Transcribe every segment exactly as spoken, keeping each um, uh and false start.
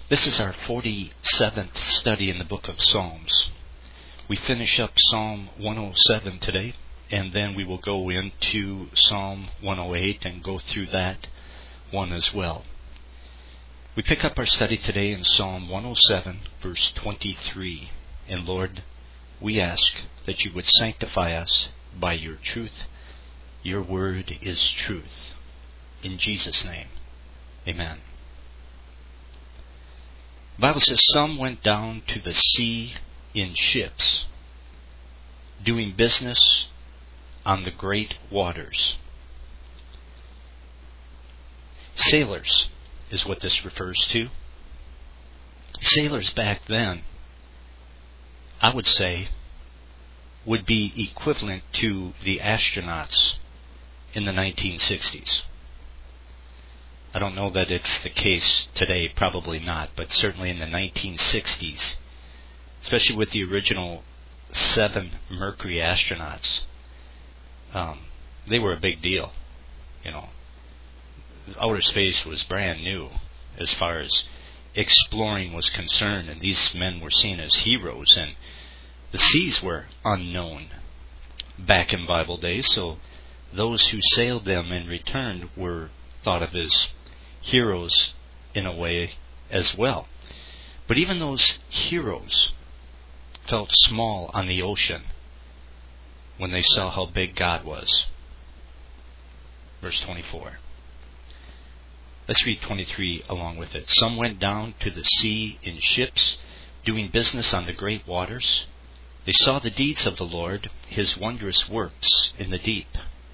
This is our forty-seventh study in the book of Psalms. We finish up Psalm one oh seven today, and then we will go into Psalm one oh eight and go through that one as well. We pick up our study today in Psalm one oh seven, verse twenty-three. And Lord, we ask that you would sanctify us by your truth. Your word is truth. In Jesus' name, amen. The Bible says, some went down to the sea in ships, doing business on the great waters. Sailors is what this refers to. Sailors back then, I would say, would be equivalent to the astronauts in the nineteen sixties. I don't know that it's the case today, probably not, but certainly in the nineteen sixties, especially with the original seven Mercury astronauts, um, they were a big deal. You know, outer space was brand new as far as exploring was concerned, and these men were seen as heroes, and the seas were unknown back in Bible days, so those who sailed them and returned were thought of as heroes in a way as well. But even those heroes felt small on the ocean when they saw how big God was. Verse twenty-four. Let's read twenty-three along with it. Some went down to the sea in ships, doing business on the great waters. They saw the deeds of the Lord, his wondrous works in the deep.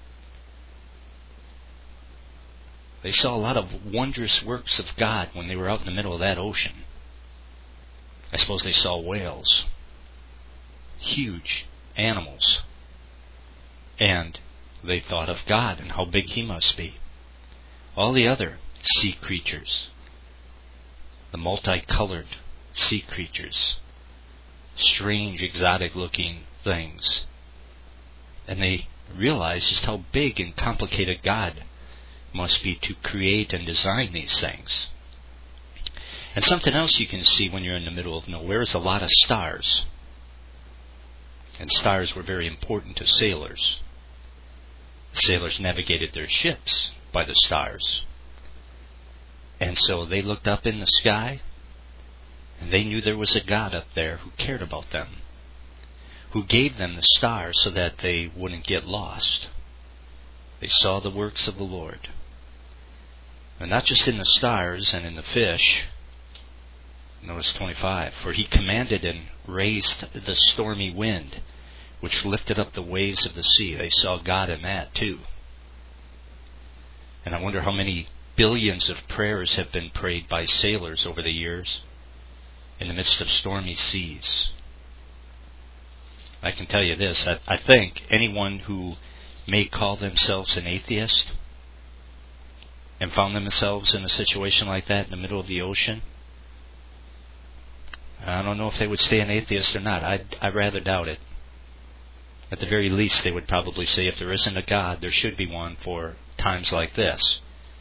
They saw a lot of wondrous works of God when they were out in the middle of that ocean. I suppose they saw whales, huge animals, and they thought of God and how big he must be. All the other sea creatures, the multicolored sea creatures, strange, exotic-looking things, and they realized just how big and complicated God must be to create and design these things. And something else you can see when you're in the middle of nowhere is a lot of stars. And stars were very important to sailors. Sailors navigated their ships by the stars. And so they looked up in the sky, and they knew there was a God up there who cared about them, who gave them the stars so that they wouldn't get lost. They saw the works of the Lord. And not just in the stars and in the fish. Notice twenty-five. For he commanded and raised the stormy wind, which lifted up the waves of the sea. They saw God in that too. And I wonder how many billions of prayers have been prayed by sailors over the years in the midst of stormy seas. I can tell you this. I, I think anyone who may call themselves an atheist and found themselves in a situation like that in the middle of the ocean, I don't know if they would stay an atheist or not. I'd, I'd rather doubt it. At the very least, they would probably say if there isn't a God, there should be one for times like this.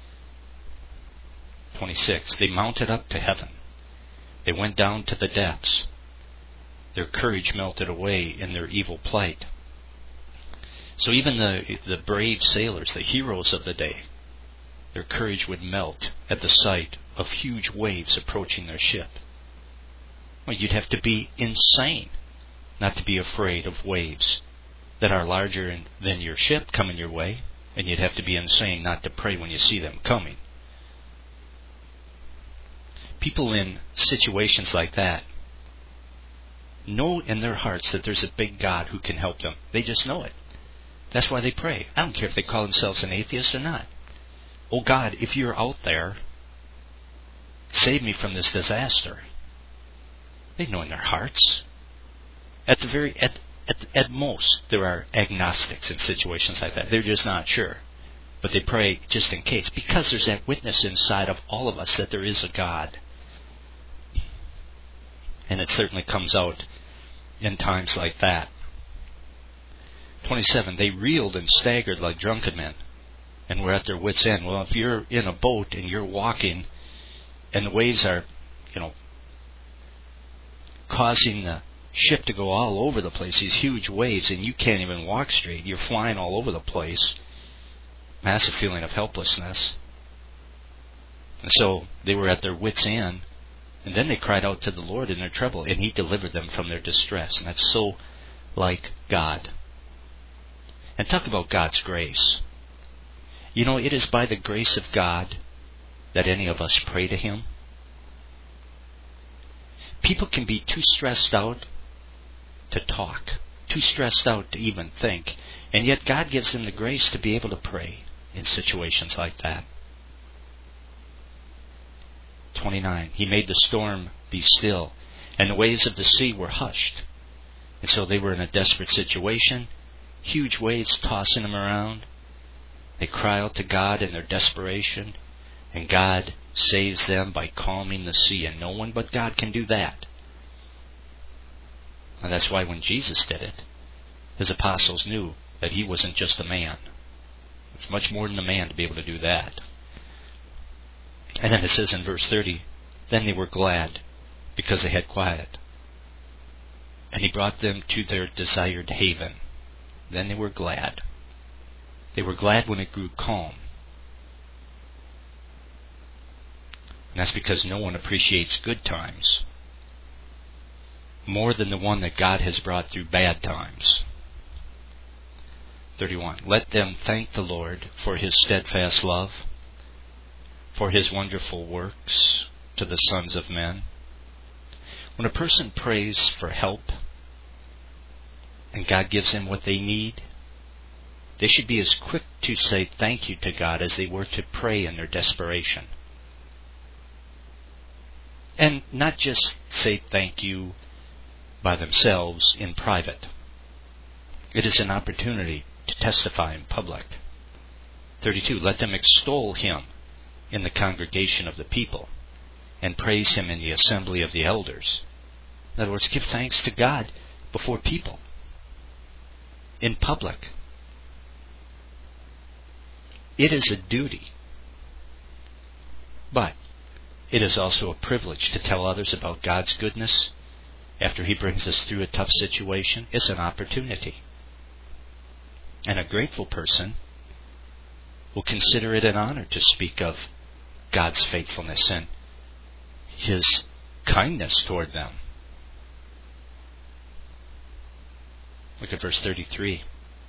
twenty-six. They mounted up to heaven. They went down to the depths. Their courage melted away in their evil plight. So even the the brave sailors, the heroes of the day, their courage would melt at the sight of huge waves approaching their ship. Well, you'd have to be insane not to be afraid of waves that are larger than your ship coming your way, and you'd have to be insane not to pray when you see them coming. People in situations like that know in their hearts that there's a big God who can help them. They just know it. That's why they pray. I don't care if they call themselves an atheist or not. Oh God, if you're out there, save me from this disaster. They know in their hearts. At the very at at at most, there are agnostics in situations like that. They're just not sure, but they pray just in case, because there's that witness inside of all of us that there is a God, and it certainly comes out in times like that. twenty-seven. They reeled and staggered like drunken men, and were at their wits' end. Well, if you're in a boat and you're walking, and the waves are you know, causing the ship to go all over the place, these huge waves, and you can't even walk straight. You're flying all over the place. Massive feeling of helplessness. And so they were at their wits' end, and then they cried out to the Lord in their trouble, and He delivered them from their distress. And that's so like God. And talk about God's grace. You know, it is by the grace of God that any of us pray to Him. People can be too stressed out to talk, too stressed out to even think, and yet God gives them the grace to be able to pray in situations like that. twenty-nine. He made the storm be still, and the waves of the sea were hushed. And so they were in a desperate situation, huge waves tossing them around. They cry out to God in their desperation, and God saves them by calming the sea, and no one but God can do that. And that's why when Jesus did it, His apostles knew that He wasn't just a man. It's much more than a man to be able to do that. And then it says in verse thirty, then they were glad because they had quiet. And He brought them to their desired haven. Then they were glad. They were glad when it grew calm. And that's because no one appreciates good times more than the one that God has brought through bad times. thirty-one. Let them thank the Lord for His steadfast love, for His wonderful works to the sons of men. When a person prays for help and God gives them what they need, they should be as quick to say thank you to God as they were to pray in their desperation. And not just say thank you by themselves in private. It is an opportunity to testify in public. thirty-two. Let them extol Him in the congregation of the people, and praise Him in the assembly of the elders. In other words, give thanks to God before people, in public. It is a duty, but it is also a privilege to tell others about God's goodness after He brings us through a tough situation. It's an opportunity. And a grateful person will consider it an honor to speak of God's faithfulness and His kindness toward them. Look at verse thirty-three.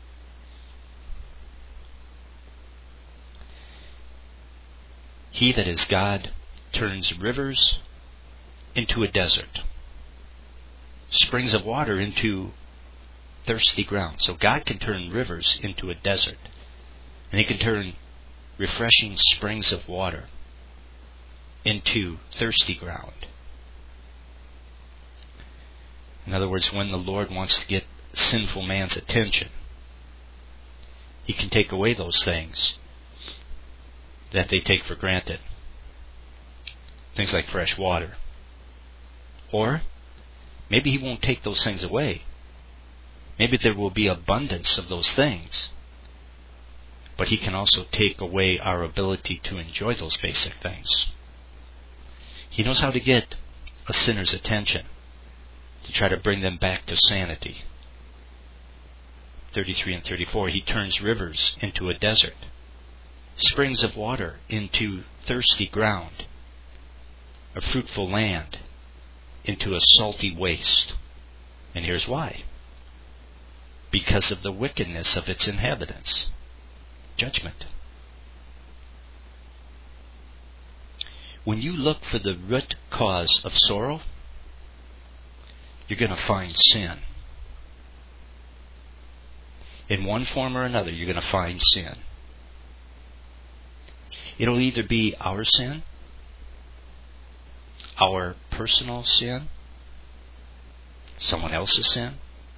He that is God turns rivers into a desert, springs of water into thirsty ground. So God can turn rivers into a desert, and He can turn refreshing springs of water into thirsty ground. In other words, when the Lord wants to get sinful man's attention, He can take away those things that they take for granted. Things like fresh water. Or maybe He won't take those things away. Maybe there will be abundance of those things. But He can also take away our ability to enjoy those basic things. He knows how to get a sinner's attention, to try to bring them back to sanity. thirty-three and thirty-four. He turns rivers into a desert, springs of water into thirsty ground, a fruitful land into a salty waste. And here's why. Because of the wickedness of its inhabitants. Judgment. When you look for the root cause of sorrow, you're going to find sin. In one form or another, you're going to find sin. It'll either be our sin, our personal sin, someone else's sin,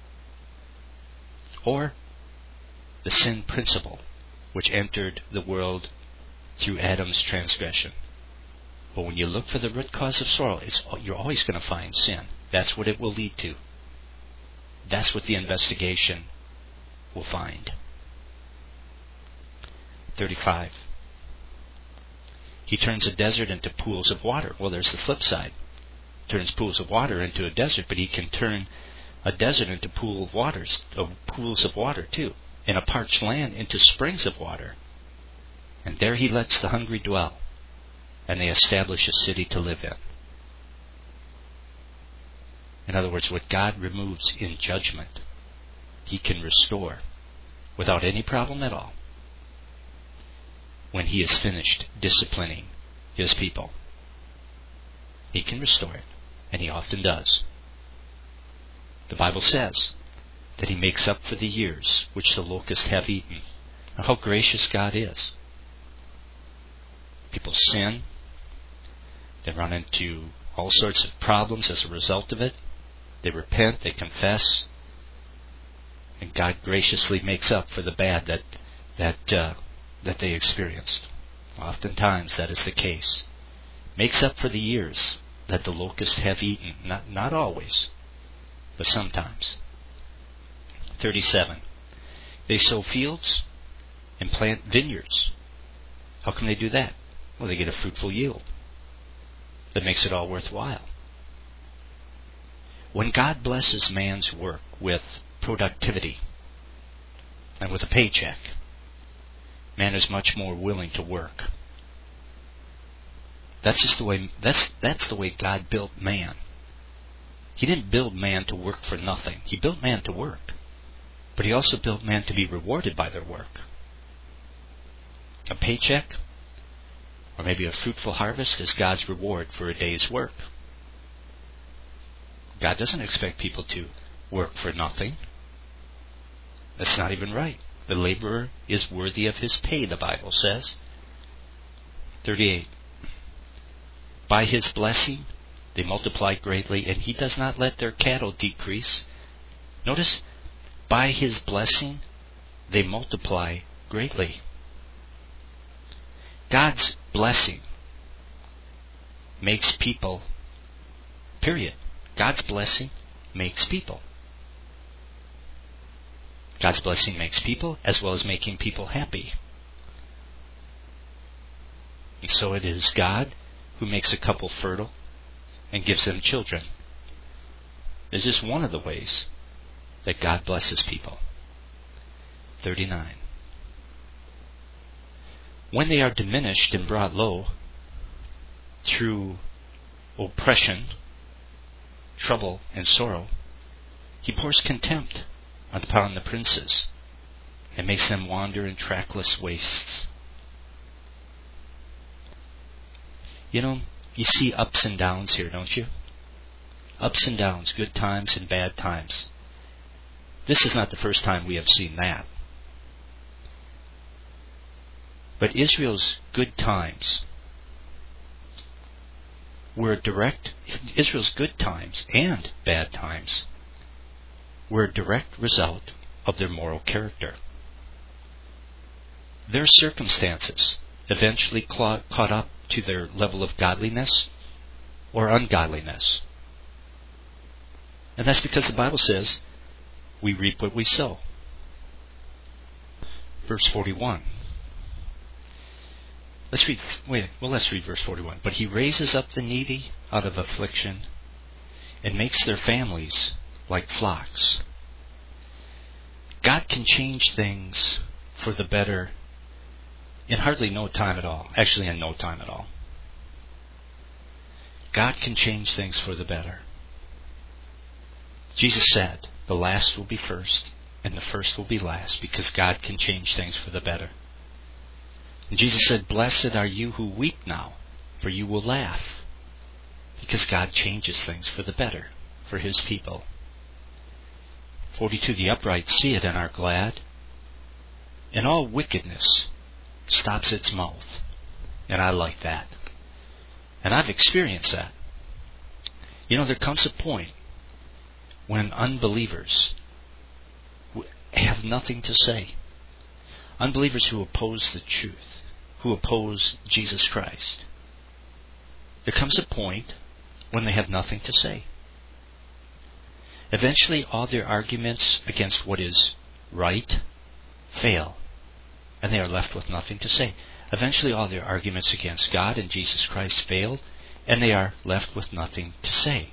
or the sin principle which entered the world through Adam's transgression. But when you look for the root cause of sorrow, it's, you're always going to find sin. That's what it will lead to. That's what the investigation will find. thirty-five. He turns a desert into pools of water. Well, there's the flip side. turns pools of water into a desert, but he can turn a desert into pool of waters, of pools of water too, and a parched land into springs of water. And there he lets the hungry dwell, and they establish a city to live in. In other words, what God removes in judgment, he can restore without any problem at all when he is finished disciplining his people. He can restore it, and he often does. The Bible says that he makes up for the years which the locusts have eaten. Now, how gracious God is. People sin. They run into all sorts of problems as a result of it. They repent, they confess, and God graciously makes up for the bad that that uh, that they experienced. Oftentimes that is the case. Makes up for the years that the locusts have eaten. Not not always, but sometimes. thirty-seven. They sow fields and plant vineyards. How can they do that? Well, they get a fruitful yield that makes it all worthwhile. When God blesses man's work with productivity and with a paycheck, man is much more willing to work. That's just the way that's that's the way God built man. He didn't build man to work for nothing. He built man to work. But he also built man to be rewarded by their work. A paycheck, or maybe a fruitful harvest, is God's reward for a day's work. God doesn't expect people to work for nothing. That's not even right. The laborer is worthy of his pay, the Bible says. thirty-eight. By his blessing they multiply greatly, and he does not let their cattle decrease. Notice, by his blessing they multiply greatly. God's blessing makes people, period. God's blessing makes people. God's blessing makes people as well as making people happy. And so it is God who makes a couple fertile and gives them children. This is one of the ways that God blesses people. thirty-nine. When they are diminished and brought low through oppression, trouble, and sorrow, he pours contempt upon the princes and makes them wander in trackless wastes. You know, you see ups and downs here, don't you? Ups and downs, good times and bad times. This is not the first time we have seen that. But Israel's good times were a direct, Israel's good times and bad times were a direct result of their moral character. Their circumstances eventually caught up to their level of godliness or ungodliness. And that's because the Bible says we reap what we sow. Verse forty-one. Let's read, wait, well let's read verse forty-one. But he raises up the needy out of affliction and makes their families like flocks. God can change things for the better in hardly no time at all. Actually, in no time at all. God can change things for the better. Jesus said, the last will be first and the first will be last, because God can change things for the better. And Jesus said, blessed are you who weep now, for you will laugh, because God changes things for the better for his people. forty-two. The upright see it and are glad, and all wickedness stops its mouth. And I like that. And I've experienced that. You know, there comes a point when unbelievers have nothing to say. Unbelievers who oppose the truth, who oppose Jesus Christ. There comes a point when they have nothing to say. Eventually, all their arguments against what is right fail, and they are left with nothing to say. Eventually, all their arguments against God and Jesus Christ fail, and they are left with nothing to say.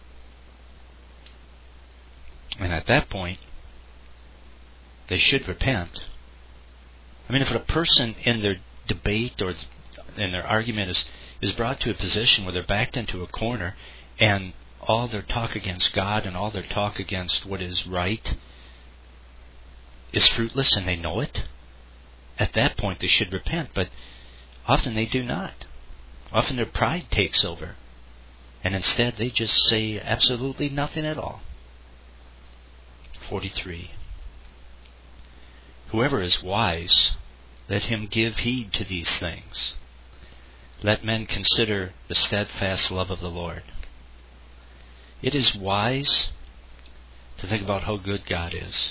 And at that point, they should repent. I mean, if a person in their debate or in their argument is, is brought to a position where they're backed into a corner and all their talk against God and all their talk against what is right is fruitless and they know it, at that point they should repent. But often they do not. Often their pride takes over. And instead they just say absolutely nothing at all. forty-three. Whoever is wise, let him give heed to these things. Let men consider the steadfast love of the Lord. It is wise to think about how good God is.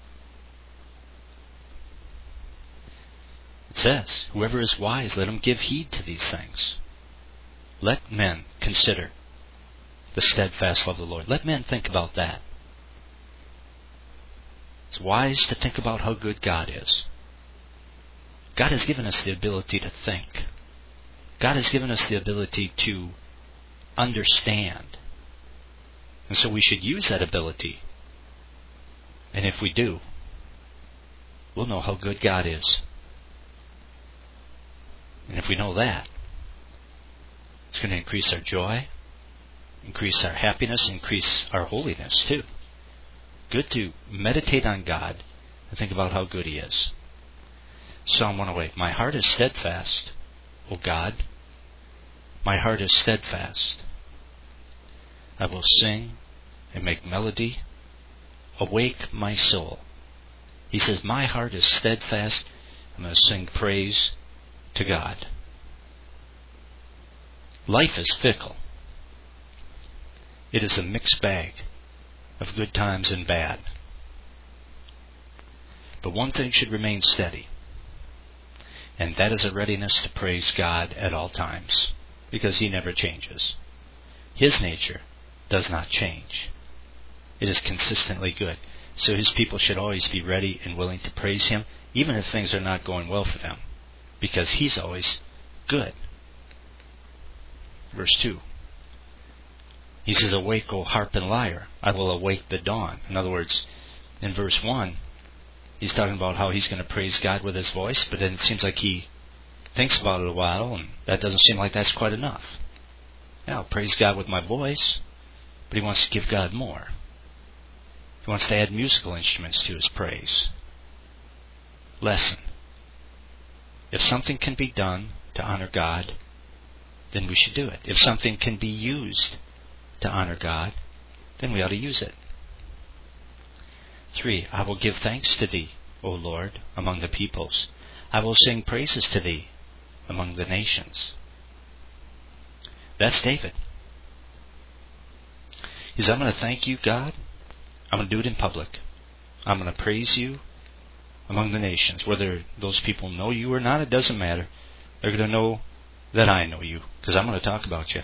It says, whoever is wise, let him give heed to these things. Let men consider the steadfast love of the Lord. Let men think about that. It's wise to think about how good God is. God has given us the ability to think. God has given us the ability to understand. And so we should use that ability. And if we do, we'll know how good God is. And if we know that, it's going to increase our joy, increase our happiness, increase our holiness too. Good to meditate on God and think about how good He is. Psalm one oh eight. My heart is steadfast, O God. My heart is steadfast. I will sing and make melody. Awake my soul. He says, my heart is steadfast. I'm going to sing praise to God. Life is fickle. It is a mixed bag of good times and bad. But one thing should remain steady, and that is a readiness to praise God at all times, because He never changes. His nature does not change. It is consistently good. So His people should always be ready and willing to praise Him, even if things are not going well for them, because He's always good. Verse two. He says, awake, O harp and lyre, I will awake the dawn. In other words, in verse one, he's talking about how he's going to praise God with his voice, but then it seems like he thinks about it a while, and that doesn't seem like that's quite enough. Yeah, I'll praise God with my voice, but he wants to give God more. He wants to add musical instruments to his praise. Lesson. If something can be done to honor God, then we should do it. If something can be used to honor God, then we ought to use it. Three, I will give thanks to Thee, O Lord, among the peoples. I will sing praises to Thee among the nations. That's David. He says, I'm going to thank You, God. I'm going to do it in public. I'm going to praise You among the nations. Whether those people know You or not, it doesn't matter. They're going to know that I know You, because I'm going to talk about You.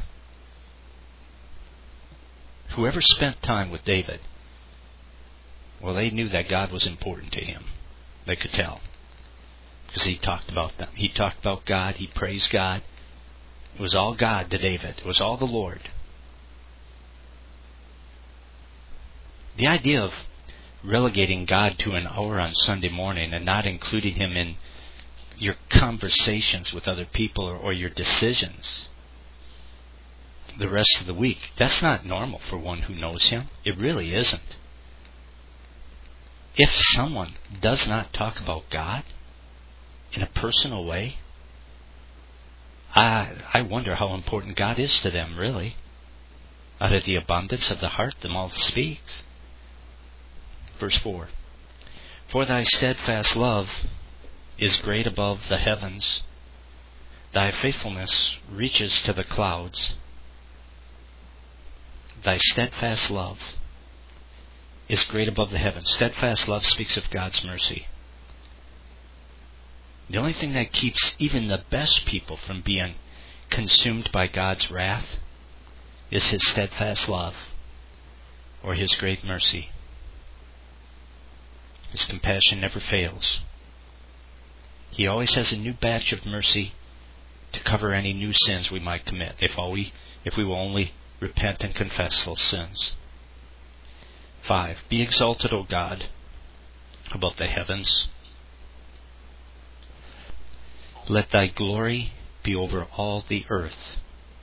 Whoever spent time with David, well, they knew that God was important to him. They could tell, because he talked about them. He talked about God. He praised God. It was all God to David. It was all the Lord. The idea of relegating God to an hour on Sunday morning and not including Him in your conversations with other people or, or your decisions the rest of the week, that's not normal for one who knows Him. It really isn't. If someone does not talk about God in a personal way, I I wonder how important God is to them, really. Out of the abundance of the heart, the mouth speaks. Verse four. For Thy steadfast love is great above the heavens. Thy faithfulness reaches to the clouds. Thy steadfast love is great above the heavens. Steadfast love speaks of God's mercy. The only thing that keeps even the best people from being consumed by God's wrath is His steadfast love or His great mercy. His compassion never fails. He always has a new batch of mercy to cover any new sins we might commit, if all we if we will only repent and confess those sins. Five, be exalted, O God, above the heavens. Let thy glory be over all the earth.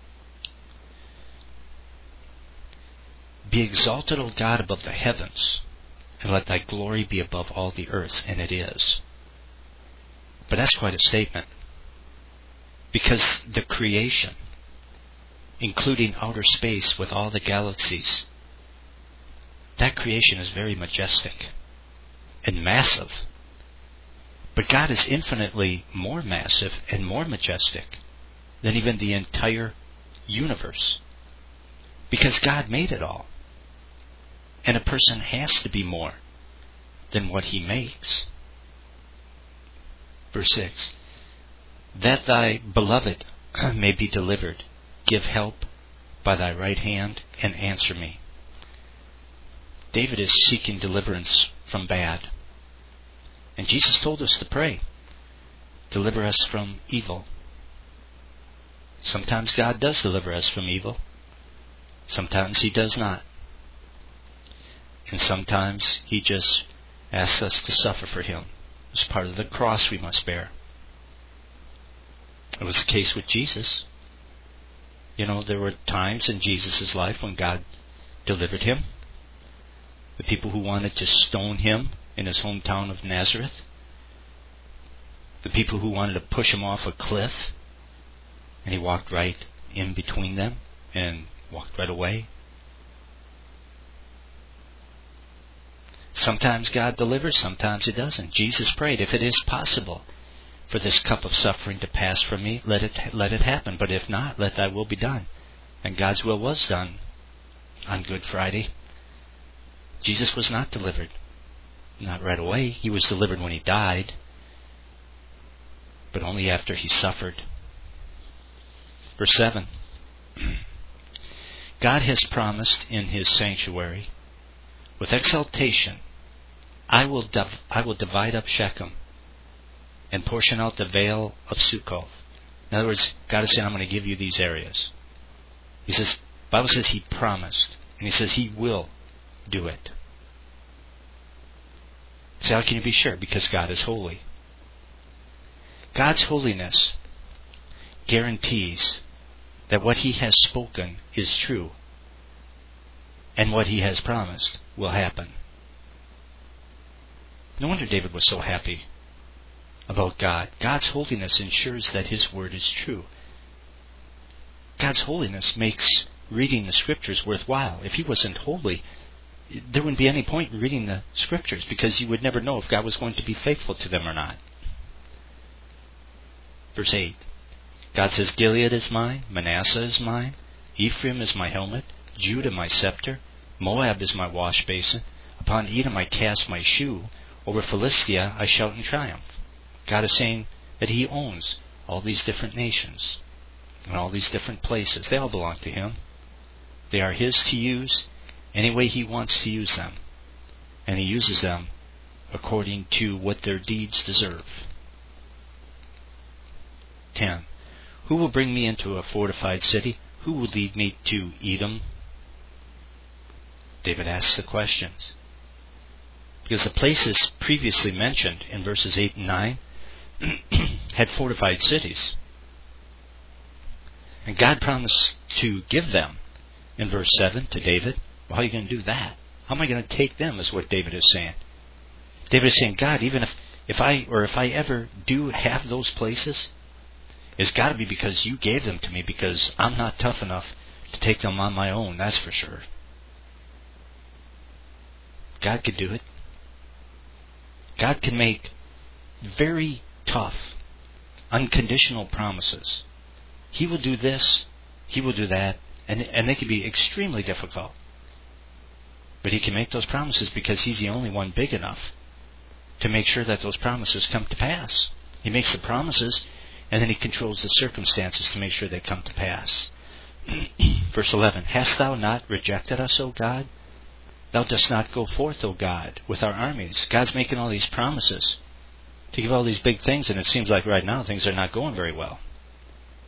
Be exalted, O God, above the heavens, and let thy glory be above all the earth. And it is. But that's quite a statement. Because the creation, including outer space with all the galaxies, that creation is very majestic and massive. But God is infinitely more massive and more majestic than even the entire universe. Because God made it all. And a person has to be more than what he makes. Verse six, that thy beloved may be delivered, give help by thy right hand and answer me. David is seeking deliverance from bad. And Jesus told us to pray, deliver us from evil. Sometimes God does deliver us from evil. Sometimes He does not. And sometimes He just asks us to suffer for Him. It's part of the cross we must bear. It was the case with Jesus. You know, there were times in Jesus' life when God delivered Him. The people who wanted to stone Him in His hometown of Nazareth. The people who wanted to push Him off a cliff. And He walked right in between them and walked right away. Sometimes God delivers, sometimes He doesn't. Jesus prayed, if it is possible for this cup of suffering to pass from me, let it let it happen. But if not, let thy will be done. And God's will was done on Good Friday. Jesus was not delivered. Not right away. He was delivered when He died. But only after He suffered. Verse seven. God has promised in His sanctuary, with exultation, I will div- I will divide up Shechem and portion out the vale of Sukkoth. In other words, God is saying, I'm going to give you these areas. He says, the Bible says He promised. And He says He will do it. So how can you be sure? Because God is holy. God's holiness guarantees that what He has spoken is true. And what He has promised will happen. No wonder David was so happy about God. God's holiness ensures that His word is true. God's holiness makes reading the Scriptures worthwhile. If He wasn't holy, there wouldn't be any point in reading the Scriptures, because you would never know if God was going to be faithful to them or not. Verse eight. God says, Gilead is mine, Manasseh is mine, Ephraim is my helmet, Judah my scepter, Moab is my wash basin. Upon Edom I cast my shoe. Over Philistia I shout in triumph. God is saying that He owns all these different nations and all these different places. They all belong to Him. They are His to use any way He wants to use them. And He uses them according to what their deeds deserve. ten. Who will bring me into a fortified city? Who will lead me to Edom? David asks the questions. Because the places previously mentioned in verses eight and nine had fortified cities. And God promised to give them in verse seven to David. Well, how are you going to do that? How am I going to take them, is what David is saying. David is saying, God, even if, if I or if I ever do have those places, it's got to be because you gave them to me, because I'm not tough enough to take them on my own, that's for sure. God could do it. God can make very tough, unconditional promises. He will do this, He will do that, and, and they can be extremely difficult. But He can make those promises because He's the only one big enough to make sure that those promises come to pass. He makes the promises, and then He controls the circumstances to make sure they come to pass. Verse eleven, Hast thou not rejected us, O God? Thou dost not go forth, O God, with our armies. God's making all these promises to give all these big things, and it seems like right now things are not going very well.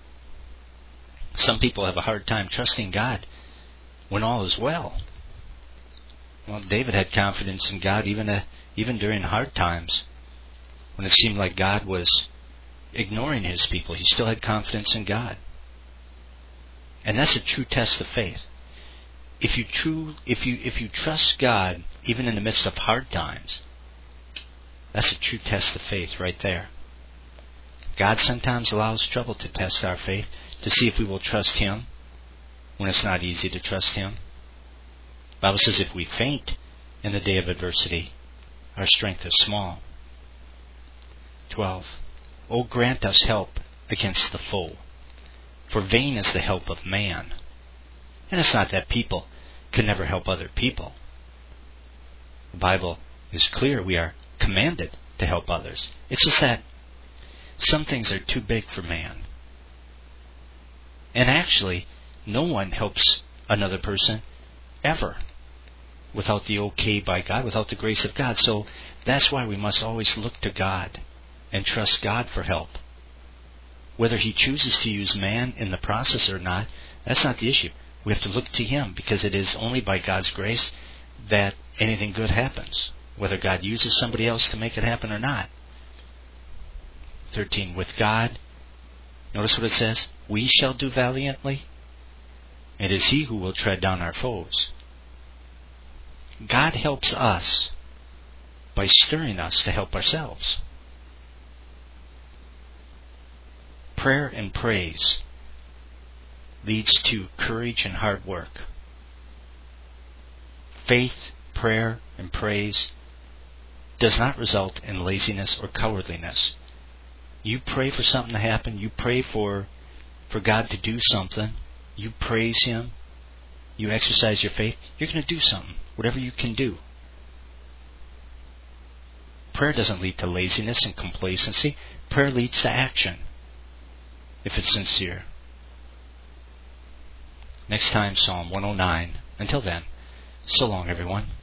Some people have a hard time trusting God when all is well. Well, David had confidence in God even uh, even during hard times. When it seemed like God was ignoring his people, he still had confidence in God. And that's a true test of faith. If you true if you if you trust God even in the midst of hard times, that's a true test of faith right there. God sometimes allows trouble to test our faith, to see if we will trust Him when it's not easy to trust Him. The Bible says if we faint in the day of adversity, our strength is small. twelve. O grant us help against the foe, for vain is the help of man. And it's not that people can never help other people. The Bible is clear. We are commanded to help others. It's just that some things are too big for man. And actually, no one helps another person ever without the okay by God, without the grace of God. So that's why we must always look to God and trust God for help. Whether He chooses to use man in the process or not, that's not the issue. We have to look to Him, because it is only by God's grace that anything good happens, whether God uses somebody else to make it happen or not. thirteen. With God, notice what it says, we shall do valiantly. It is He who will tread down our foes. God helps us by stirring us to help ourselves. Prayer and praise leads to courage and hard work. Faith, prayer, and praise does not result in laziness or cowardliness. You pray for something to happen. You pray for, for God to do something. You praise Him. You exercise your faith. You're going to do something, whatever you can do. Prayer doesn't lead to laziness and complacency. Prayer leads to action, if it's sincere. Next time, Psalm one oh nine. Until then, so long, everyone.